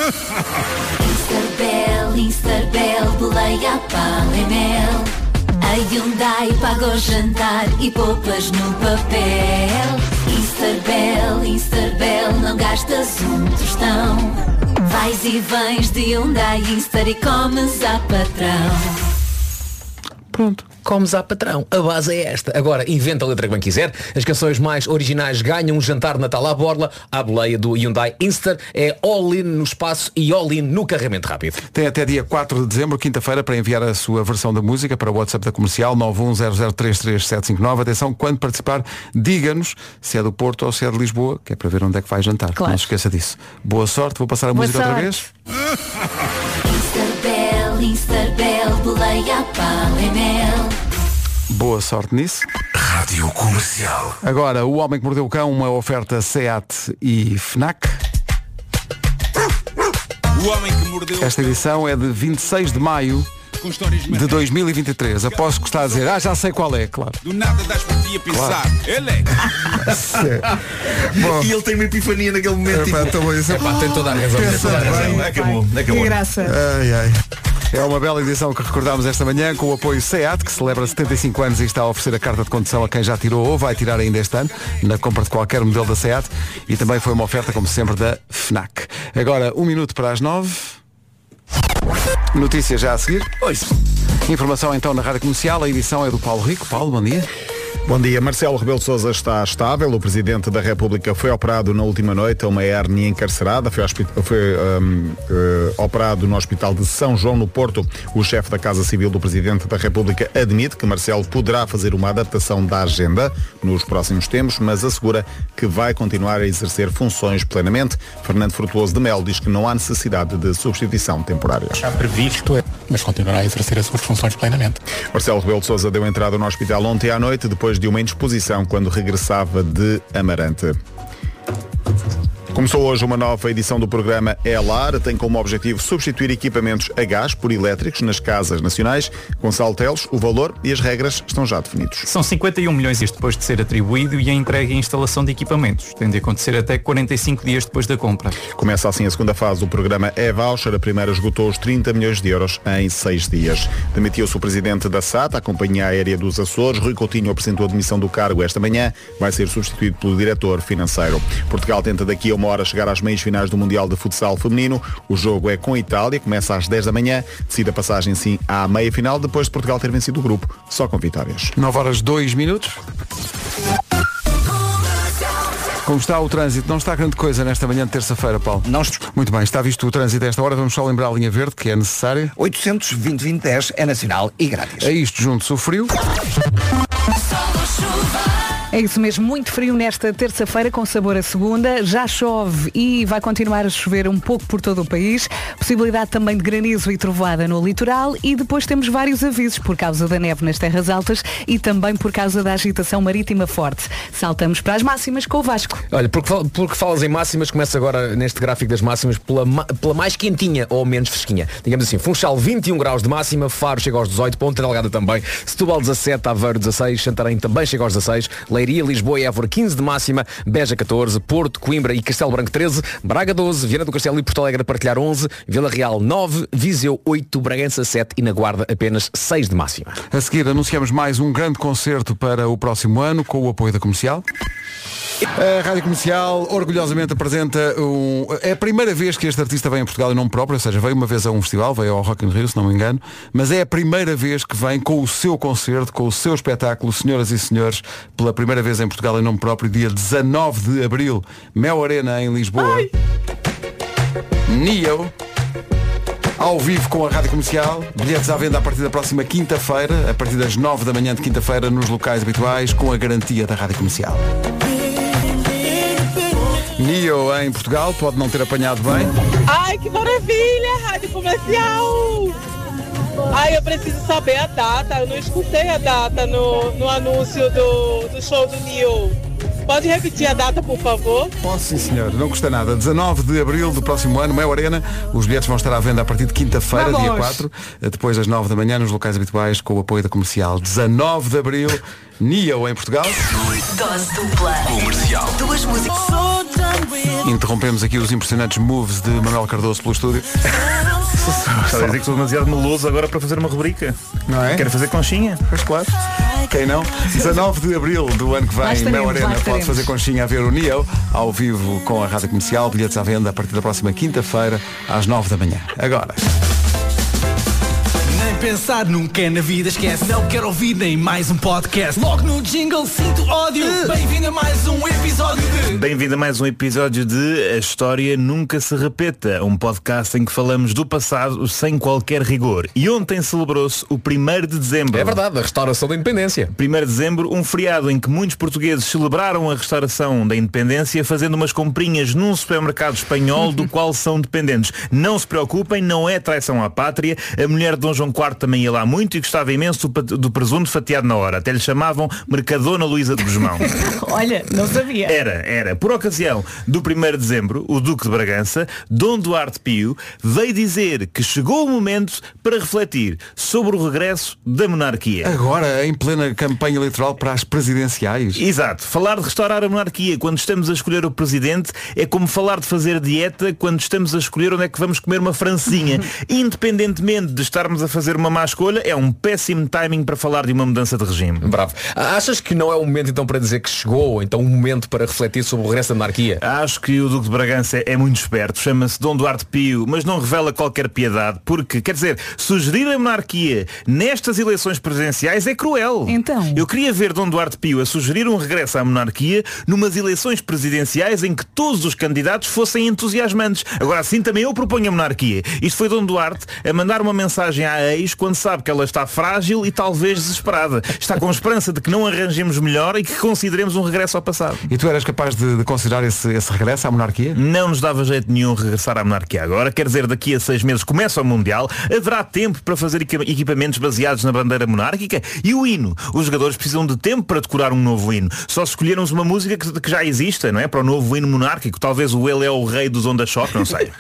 Instarbell, boleia, pão e mel. A Hyundai paga o jantar e poupas no papel. Instarbell, não gastas um tostão. Vais e vens de Hyundai Inster e comes a patrão. Pronto. Comes a patrão. A base é esta. Agora, inventa a letra que bem quiser. As canções mais originais ganham um jantar de Natal à borla. A boleia do Hyundai Inster é all-in no espaço e all-in no carregamento rápido. Tem até dia 4 de dezembro, quinta-feira, para enviar a sua versão da música para o WhatsApp da Comercial 910033759. Atenção, quando participar, diga-nos se é do Porto ou se é de Lisboa, que é para ver onde é que vai jantar. Claro. Não se esqueça disso. Boa sorte, vou passar a música outra vez. Instarbell, boleia, pão e mel. Boa sorte nisso. Rádio Comercial. Agora, O Homem que Mordeu o Cão, uma oferta SEAT e FNAC. O Homem que Mordeu o Cão. Esta edição é de 26 de maio de 2023. Aposto que está a dizer, já sei qual é, claro. Do nada das por ti a pensar. Claro. Ele é. E ele tem uma epifania naquele momento. Tem toda a razão. Acabou. Que graça. É uma bela edição que recordámos esta manhã com o apoio SEAT, que celebra 75 anos e está a oferecer a carta de condução a quem já tirou ou vai tirar ainda este ano, na compra de qualquer modelo da SEAT. E também foi uma oferta, como sempre, da FNAC. Agora, 1 minuto para as 9. Notícias já a seguir. Informação então na Rádio Comercial. A edição é do Paulo Rico. Paulo, bom dia. Bom dia. Marcelo Rebelo de Sousa está estável. O Presidente da República foi operado na última noite a uma hérnia encarcerada. Foi operado no Hospital de São João no Porto. O chefe da Casa Civil do Presidente da República admite que Marcelo poderá fazer uma adaptação da agenda nos próximos tempos, mas assegura que vai continuar a exercer funções plenamente. Fernando Frutuoso de Melo diz que não há necessidade de substituição temporária. Já previsto, mas continuará a exercer as suas funções plenamente. Marcelo Rebelo de Sousa deu entrada no hospital ontem à noite, depois de uma indisposição quando regressava de Amarante. Começou hoje uma nova edição do programa É Lar. Tem como objetivo substituir equipamentos a gás por elétricos nas casas nacionais. Gonçalo Teles, o valor e as regras estão já definidos. São 51 milhões depois de ser atribuído e a entrega e instalação de equipamentos. Tem de acontecer até 45 dias depois da compra. Começa assim a segunda fase do programa E-Voucher. A primeira esgotou os 30 milhões de euros em 6 dias. Demitiu-se o presidente da SAT, a Companhia Aérea dos Açores. Rui Coutinho apresentou a demissão do cargo esta manhã. Vai ser substituído pelo diretor financeiro. Portugal tenta daqui a uma hora chegar às meias finais do Mundial de Futsal Feminino. O jogo é com a Itália, começa às 10 da manhã. Decide a passagem sim à meia final, depois de Portugal ter vencido o grupo, só com vitórias. 9h02. Como está o trânsito? Não está grande coisa nesta manhã de terça-feira, Paulo? Não. Muito bem, está visto o trânsito a esta hora. Vamos só lembrar a linha verde, que é necessária. 820-2010 é nacional e grátis. A isto junto-se o frio. É isso mesmo, muito frio nesta terça-feira com sabor a segunda. Já chove e vai continuar a chover um pouco por todo o país. Possibilidade também de granizo e trovoada no litoral. E depois temos vários avisos por causa da neve nas terras altas e também por causa da agitação marítima forte. Saltamos para as máximas com o Vasco. Olha, porque falas em máximas, começa agora neste gráfico das máximas pela mais quentinha ou menos fresquinha. Digamos assim, Funchal 21 graus de máxima, Faro chega aos 18, Ponta Delgada também, Setúbal 17, Aveiro 16, Santarém também chega aos 16, Leiria, Lisboa e Évora 15 de máxima, Beja 14, Porto, Coimbra e Castelo Branco 13, Braga 12, Viana do Castelo e Porto Alegre a partilhar 11, Vila Real 9, Viseu 8, Bragança 7 e na Guarda apenas 6 de máxima. A seguir anunciamos mais um grande concerto para o próximo ano com o apoio da Comercial. A Rádio Comercial orgulhosamente apresenta é a primeira vez que este artista vem a Portugal em nome próprio, ou seja, veio uma vez a um festival, veio ao Rock in Rio, se não me engano, mas é a primeira vez que vem com o seu concerto, com o seu espetáculo, senhoras e senhores, pela primeira vez em Portugal em nome próprio, dia 19 de Abril, Mel Arena em Lisboa. Ai. Neo, ao vivo com a Rádio Comercial, bilhetes à venda a partir da próxima quinta-feira, a partir das 9 da manhã de quinta-feira, nos locais habituais, com a garantia da Rádio Comercial. Neo em Portugal, pode não ter apanhado bem. Ai, que maravilha, Rádio Comercial! Ai, eu preciso saber a data, eu não escutei a data no anúncio do show do Neo. Pode repetir a data, por favor? Posso, sim, senhor, não custa nada. 19 de Abril do próximo ano, Mel Arena. Os bilhetes vão estar à venda a partir de quinta-feira, dia 4, depois das 9 da manhã, nos locais habituais, com o apoio da Comercial. 19 de Abril, Neo em Portugal. Dose dupla. Comercial. Duas músicas. Interrompemos aqui os impressionantes moves de Manuel Cardoso pelo estúdio. Está a dizer que sou demasiado meloso agora para fazer uma rubrica. Não é? Quero fazer conchinha. Pois claro. Quem não? 19 de Abril do ano que vem, Mel Arena, pode fazer conchinha a ver o Neo ao vivo com a Rádio Comercial. Bilhetes à venda a partir da próxima quinta-feira às 9 da manhã. Agora. Pensar nunca na vida esquece. Não quero ouvir nem mais um podcast. Logo no jingle sinto ódio. Bem-vindo a mais um episódio de... Bem-vindo a mais um episódio de A História Nunca Se Repeta, um podcast em que falamos do passado sem qualquer rigor. E ontem celebrou-se o 1º de dezembro. É verdade, a restauração da independência. 1º de dezembro, um feriado em que muitos portugueses celebraram a restauração da independência fazendo umas comprinhas num supermercado espanhol do qual são dependentes. Não se preocupem, não é traição à pátria. A mulher de Dom João IV também ia lá muito e gostava imenso do presunto fatiado na hora. Até lhe chamavam Mercadona Luísa de Guzmão. Olha, não sabia. Era. Por ocasião do 1º de dezembro, o Duque de Bragança, Dom Duarte Pio, veio dizer que chegou o momento para refletir sobre o regresso da monarquia. Agora, em plena campanha eleitoral para as presidenciais. Exato. Falar de restaurar a monarquia quando estamos a escolher o presidente é como falar de fazer dieta quando estamos a escolher onde é que vamos comer uma francesinha. Independentemente de estarmos a fazer uma má escolha, é um péssimo timing para falar de uma mudança de regime. Bravo. Achas que não é o momento então para dizer que chegou então um momento para refletir sobre o regresso da monarquia? Acho que o Duque de Bragança é muito esperto. Chama-se Dom Duarte Pio, mas não revela qualquer piedade, porque, quer dizer, sugerir a monarquia nestas eleições presidenciais é cruel. Então? Eu queria ver Dom Duarte Pio a sugerir um regresso à monarquia numas eleições presidenciais em que todos os candidatos fossem entusiasmantes. Agora assim também eu proponho a monarquia. Isto foi Dom Duarte a mandar uma mensagem à ex reis quando sabe que ela está frágil e talvez desesperada. Está com esperança de que não arranjemos melhor e que consideremos um regresso ao passado. E tu eras capaz de considerar esse regresso à monarquia? Não nos dava jeito nenhum regressar à monarquia agora. Quer dizer, daqui a 6 meses começa o Mundial, haverá tempo para fazer equipamentos baseados na bandeira monárquica e o hino. Os jogadores precisam de tempo para decorar um novo hino. Só se escolhermos uma música que já exista, não é? Para o novo hino monárquico. Talvez o Ele é o Rei dos Onda Choque, não sei.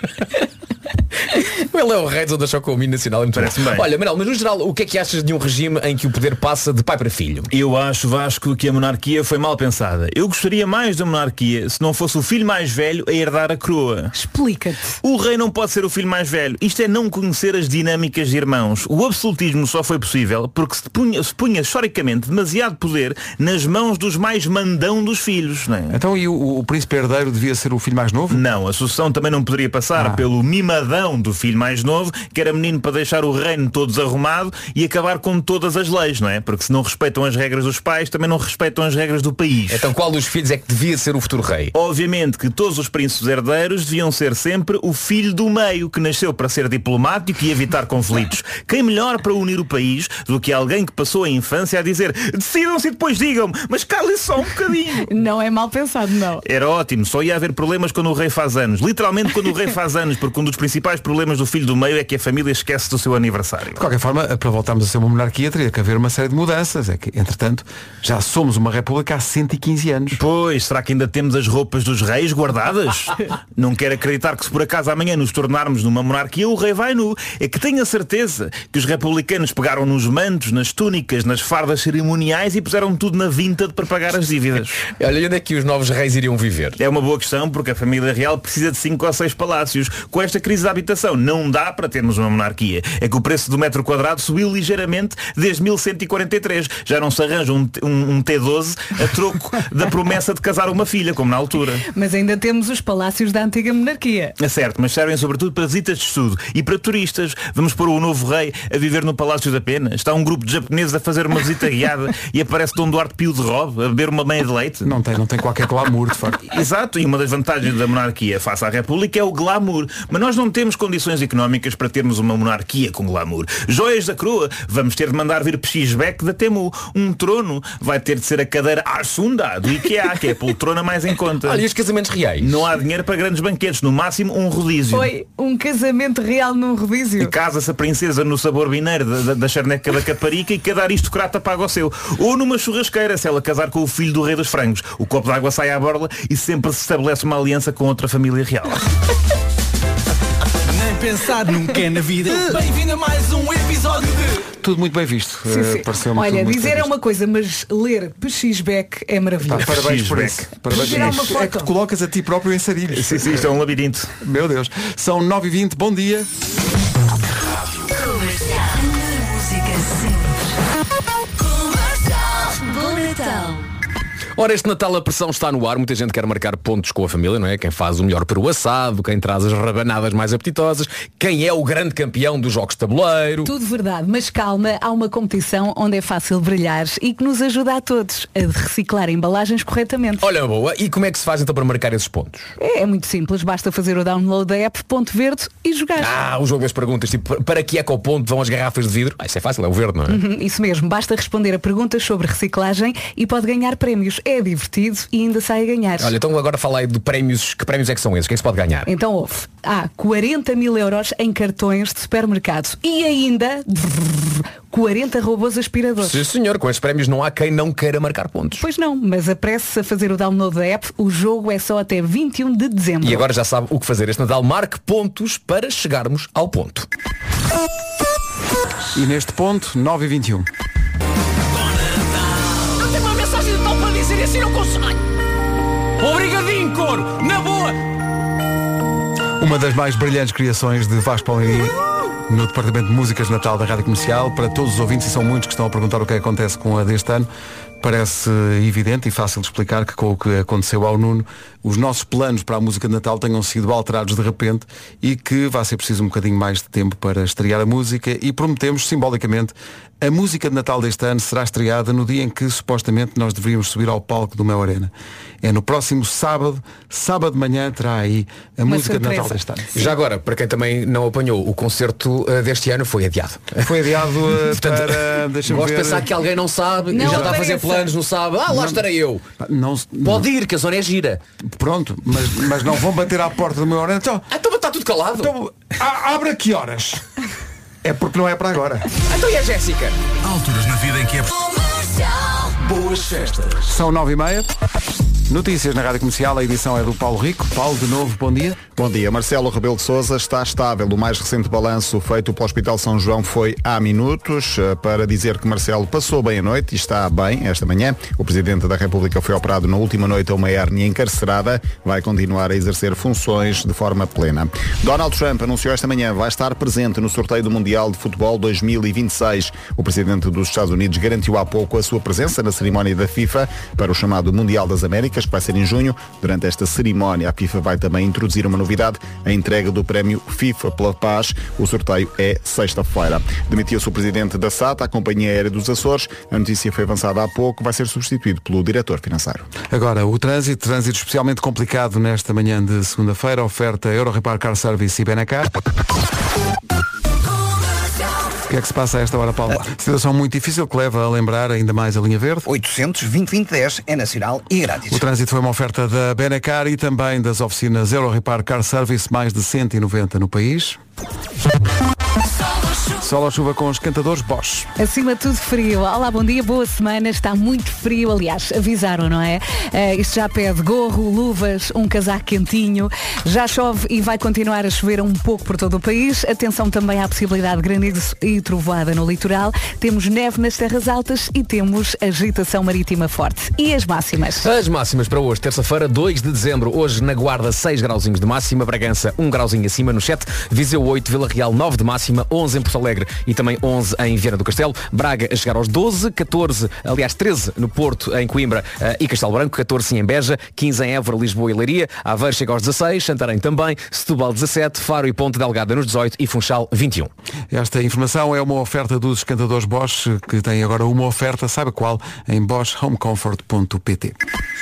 Ele é o rei de deixar com o hino nacional. Parece bem. Olha, Manuel, mas no geral, o que é que achas de um regime em que o poder passa de pai para filho? Eu acho, Vasco, que a monarquia foi mal pensada. Eu gostaria mais da monarquia se não fosse o filho mais velho a herdar a coroa. Explica-te. O rei não pode ser o filho mais velho. Isto é não conhecer as dinâmicas de irmãos. O absolutismo só foi possível porque se punha historicamente demasiado poder nas mãos dos mais mandão dos filhos, não é? Então e o príncipe herdeiro devia ser o filho mais novo? Não, a sucessão também não poderia passar pelo mimadão do filho mais novo, que era menino para deixar o reino todo desarrumado e acabar com todas as leis, não é? Porque se não respeitam as regras dos pais, também não respeitam as regras do país. Então qual dos filhos é que devia ser o futuro rei? Obviamente que todos os príncipes herdeiros deviam ser sempre o filho do meio, que nasceu para ser diplomático e evitar conflitos. Quem melhor para unir o país do que alguém que passou a infância a dizer decidam-se e depois digam-me, mas calem-se só um bocadinho. Não é mal pensado, não. Era ótimo, só ia haver problemas quando o rei faz anos. Literalmente quando o rei faz anos, porque um dos principais problemas do filho do meio é que a família esquece do seu aniversário. De qualquer forma, para voltarmos a ser uma monarquia, teria que haver uma série de mudanças. É que, entretanto, já somos uma república há 115 anos. Pois, será que ainda temos as roupas dos reis guardadas? Não quero acreditar que se por acaso amanhã nos tornarmos numa monarquia, o rei vai nu. É que tenho a certeza que os republicanos pegaram nos mantos, nas túnicas, nas fardas cerimoniais e puseram tudo na Vinted para pagar as dívidas. Olha, e onde é que os novos reis iriam viver? É uma boa questão, porque a família real precisa de 5 ou 6 palácios. Com esta crise da habitação, não dá para termos uma monarquia. É que o preço do metro quadrado subiu ligeiramente desde 1143. Já não se arranja um T12 a troco da promessa de casar uma filha, como na altura. Mas ainda temos os palácios da antiga monarquia. É certo, mas servem sobretudo para visitas de estudo e para turistas. Vamos pôr o novo rei a viver no Palácio da Pena. Está um grupo de japoneses a fazer uma visita guiada e aparece Dom Duarte Pio de Robe a beber uma meia de leite. Não tem qualquer glamour, de facto. Exato, e uma das vantagens da monarquia face à República é o glamour. Mas nós não temos condições económicas para termos uma monarquia com glamour. Joias da coroa, vamos ter de mandar vir pechisbeck da Temu. Um trono vai ter de ser a cadeira Arsunda do IKEA, que é a poltrona mais em conta. Olha, e os casamentos reais? Não há dinheiro para grandes banquetes, no máximo um rodízio. Foi um casamento real num rodízio. Casa-se a princesa no sabor mineiro da charneca da Caparica e cada aristocrata paga o seu. Ou numa churrasqueira, se ela casar com o filho do rei dos frangos. O copo de água sai à borla e sempre se estabelece uma aliança com outra família real. Nem pensar nunca é na vida. Bem-vindo a mais um episódio de... Tudo muito bem visto. Sim. Olha, dizer é uma coisa, mas ler pechisbeck é maravilhoso. Parabéns por isso. Parabéns. É que te colocas a ti próprio em sarilhos. Sim, isto é um labirinto. Meu Deus. São 9h20, bom dia. Ora, este Natal a pressão está no ar. Muita gente quer marcar pontos com a família, não é? Quem faz o melhor peru assado, quem traz as rabanadas mais apetitosas, quem é o grande campeão dos jogos de tabuleiro. Tudo verdade, mas calma, há uma competição onde é fácil brilhar e que nos ajuda a todos a reciclar embalagens corretamente. Olha, boa. E como é que se faz então para marcar esses pontos? É muito simples, basta fazer o download da app Ponto Verde e jogar. O jogo das perguntas, tipo, para que é que ao ponto vão as garrafas de vidro? Isso é fácil, é o verde, não é? Isso mesmo, basta responder a perguntas sobre reciclagem e pode ganhar prémios. É divertido e ainda sai a ganhar. Olha, então agora fala aí de prémios. Que prémios é que são esses? O que é que se pode ganhar? Então houve. Há 40 mil euros em cartões de supermercado e ainda 40 robôs aspiradores. Sim, senhor, com esses prémios não há quem não queira marcar pontos. Pois não, mas apresse-se a fazer o download da app. O jogo é só até 21 de dezembro. E agora já sabe o que fazer este Natal. Marque pontos para chegarmos ao ponto. E neste ponto, 9h21. Dizer assim não consigo. Obrigadinho, coro, na boa. Uma das mais brilhantes criações de Vasco Palmeirinho no Departamento de Músicas de Natal da Rádio Comercial. Para todos os ouvintes, e são muitos que estão a perguntar o que acontece com a deste ano, Parece evidente e fácil de explicar que com o que aconteceu ao Nuno, os nossos planos para a música de Natal tenham sido alterados de repente e que vai ser preciso um bocadinho mais de tempo para estrear a música e prometemos, simbolicamente, a música de Natal deste ano será estreada no dia em que supostamente nós deveríamos subir ao palco do Mel Arena. É no próximo sábado de manhã terá aí a música de Natal deste ano. Já agora, para quem também não apanhou, o concerto deste ano foi adiado. Foi adiado para... Gosto de pensar que alguém não sabe e já está a fazer planos, não sabe. Lá estarei eu. Pode ir, que a zona é gira. Pronto, mas não vão bater à porta do Mel Arena. Então está tudo calado. Então, abre a que horas? É porque não é para agora. Então e a Jéssica? Há alturas na vida em que é... Boas festas. São 9h30. Notícias na Rádio Comercial, a edição é do Paulo Rico. Paulo, de novo, bom dia. Bom dia. Marcelo Rebelo de Sousa está estável. O mais recente balanço feito pelo Hospital São João foi há minutos para dizer que Marcelo passou bem a noite e está bem esta manhã. O Presidente da República foi operado na última noite a uma hérnia encarcerada. Vai continuar a exercer funções de forma plena. Donald Trump anunciou esta manhã vai estar presente no sorteio do Mundial de Futebol 2026. O Presidente dos Estados Unidos garantiu há pouco a sua presença na cerimónia da FIFA para o chamado Mundial das Américas, que vai ser em junho. Durante esta cerimónia, a FIFA vai também introduzir uma novidade, a entrega do prémio FIFA pela Paz. O sorteio é sexta-feira. Demitiu-se o presidente da SATA, a Companhia Aérea dos Açores. A notícia foi avançada há pouco, vai ser substituído pelo diretor financeiro. Agora, o trânsito especialmente complicado nesta manhã de segunda-feira, oferta Eurorepar Car Service e Benacar. O que é que se passa a esta hora, Paulo? Situação muito difícil que leva a lembrar ainda mais a linha verde. 800-2020-10 é nacional e grátis. O trânsito foi uma oferta da Benacar e também das oficinas Eurorepar Car Service, mais de 190 no país. Sol ou chuva com os cantadores Bosch. Acima de tudo frio. Olá, bom dia, boa semana. Está muito frio, aliás, avisaram, não é? Isto já pede gorro, luvas, um casaco quentinho. Já chove e vai continuar a chover um pouco por todo o país. Atenção também à possibilidade de granizo e trovoada no litoral. Temos neve nas terras altas e temos agitação marítima forte. E as máximas? As máximas para hoje, terça-feira, 2 de dezembro. Hoje na Guarda, 6 grauzinhos de máxima. Bragança, 1 grauzinho acima no 7. Viseu 8, Vila Real 9 de máxima. 11 em Porto Alegre e também 11 em Viana do Castelo. Braga a chegar aos 12, 14, aliás 13 no Porto, em Coimbra e Castelo Branco, 14 em Beja, 15 em Évora, Lisboa e Leiria, Aveiro chega aos 16, Santarém também, Setúbal 17, Faro e Ponte Delgada nos 18 e Funchal 21. Esta informação é uma oferta dos esquentadores Bosch, que tem agora uma oferta, saiba qual, em boschhomecomfort.pt.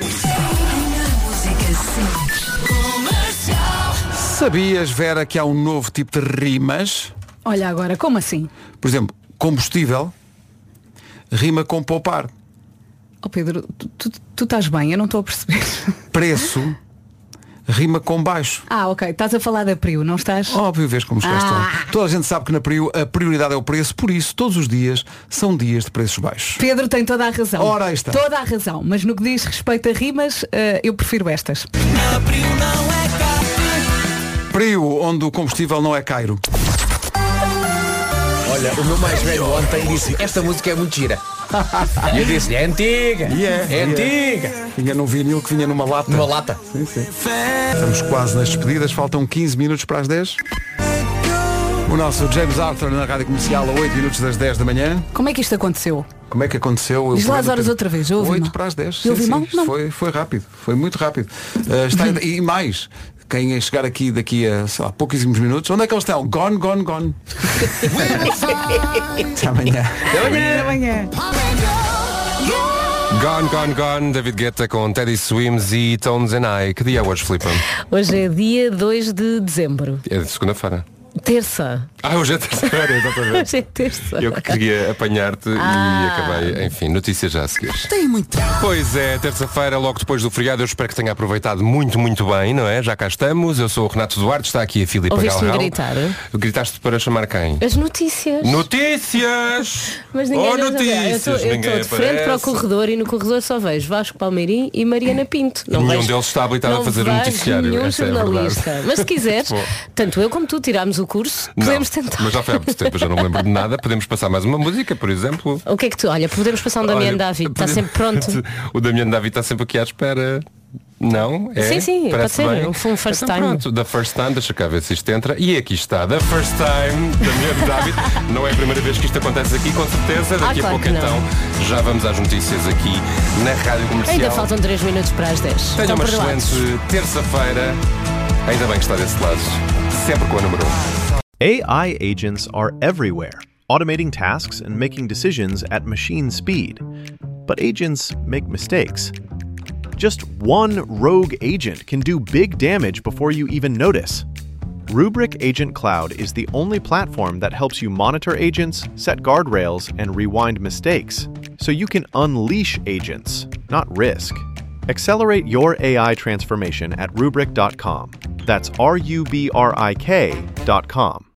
Sabias, Vera, que há um novo tipo de rimas? Olha agora, como assim? Por exemplo, combustível rima com poupar. Oh Pedro, tu estás bem, eu não estou a perceber. Preço rima com baixo. Ok, estás a falar da Prio, não estás? Óbvio, vês como estás. Toda a gente sabe que na Prio a prioridade é o preço, por isso todos os dias são dias de preços baixos. Pedro tem toda a razão. Ora, aí está. Toda a razão, mas no que diz respeito a rimas, eu prefiro estas. Na Prio não é caro. Prio, onde o combustível não é caro. Olha, o meu mais velho ontem disse, esta música é muito gira. E eu disse, é antiga, é antiga. Vinha num vinil que vinha numa lata. Numa lata. Sim. Estamos quase nas despedidas, faltam 15 minutos para as 10. O nosso James Arthur na Rádio Comercial a 8 minutos das 10 da manhã. Como é que isto aconteceu? Como é que aconteceu? Diz lá as horas outra vez, eu ouvi 8 mal. para as 10. Eu ouvi mal? Não. Foi rápido, foi muito rápido. E mais, quem chegar aqui daqui a, sei lá, pouquíssimos minutos, onde é que eles estão? Gone. Até amanhã. Até amanhã. Gone, David Guetta com Teddy Swims e Tones and I. Que dia é hoje, Filipe? Hoje é dia 2 de dezembro. É de segunda-feira. Terça. Hoje é terça-feira, exatamente. Hoje é terça. Eu que queria apanhar-te e acabei, enfim, notícias já a seguir. Tem muito. Pois é, terça-feira, logo depois do feriado, eu espero que tenha aproveitado muito, muito bem, não é? Já cá estamos, eu sou o Renato Duarte, está aqui a Filipe Galrão. Ouviste-me gritar? Gritaste para chamar quem? As notícias. Notícias! Mas ninguém notícias! Eu estou de frente para o corredor e no corredor só vejo Vasco Palmeirim e Mariana Pinto. Nenhum deles está habilitado a fazer um noticiário. Nenhum essa jornalista. É mas se quiseres, tanto eu como tu tirámos o curso, podemos tentar. Mas já foi há muito tempo, eu já não me lembro de nada. Podemos passar mais uma música, por exemplo. O que é que tu... Olha, podemos passar um Damiano David, está sempre pronto. O Damiano David está sempre aqui à espera. Não? É? Sim, pode Parece ser. bem? Um first Então, time. pronto, The First Time, deixa cá ver se isto entra. E aqui está, The First Time, da mulher de David. Não é a primeira vez que isto acontece aqui, com certeza. Daqui a claro pouco que não. então já vamos às notícias aqui na Rádio Comercial. Ainda faltam 3 minutos para as 10. Tenha Estão uma perdoados. excelente terça-feira. Ainda bem que está desse lado. Sempre com a número 1. AI agents are everywhere, automating tasks and making decisions at machine speed. But agents make mistakes. Just one rogue agent can do big damage before you even notice. Rubrik Agent Cloud is the only platform that helps you monitor agents, set guardrails, and rewind mistakes, so you can unleash agents, not risk. Accelerate your AI transformation at Rubrik.com. That's RUBRIK.com.